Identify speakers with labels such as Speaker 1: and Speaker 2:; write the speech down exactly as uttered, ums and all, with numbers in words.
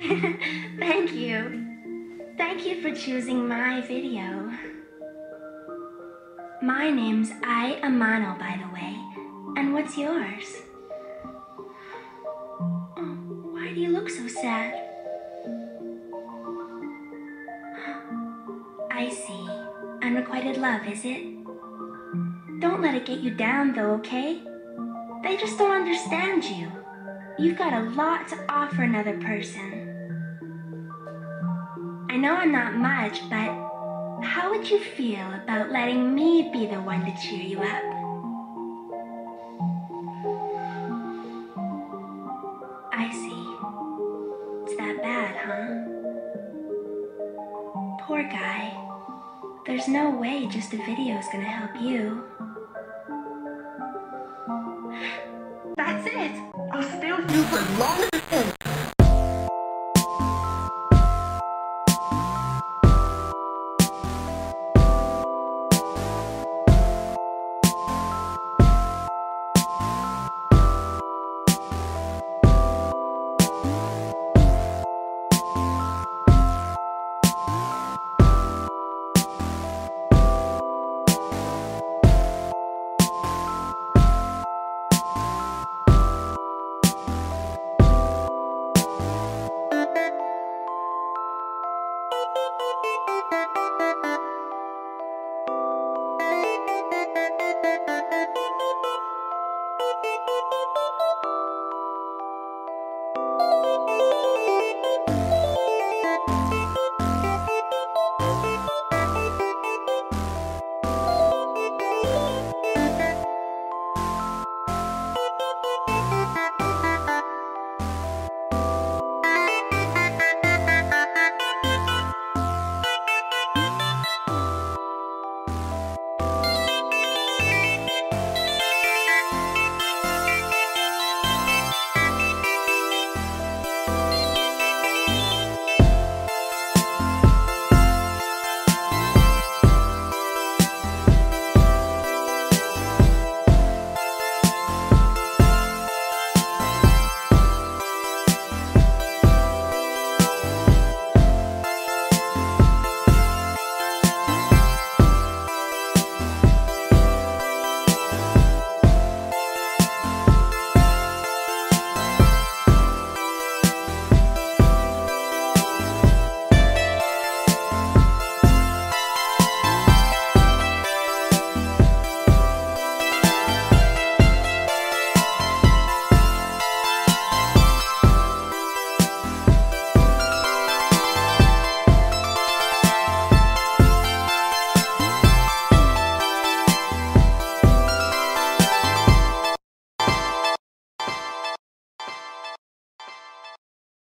Speaker 1: Thank you. Thank you for choosing my video. My name's Ai Amano, by the way. And what's yours? Oh, why do you look so sad? I see. Unrequited love, is it? Don't let it get you down, though, okay? They just don't understand you. You've got a lot to offer another person. I know I'm not much, but how would you feel about letting me be the one to cheer you up? I see. It's that bad, huh? Poor guy. There's no way just a video's gonna help you.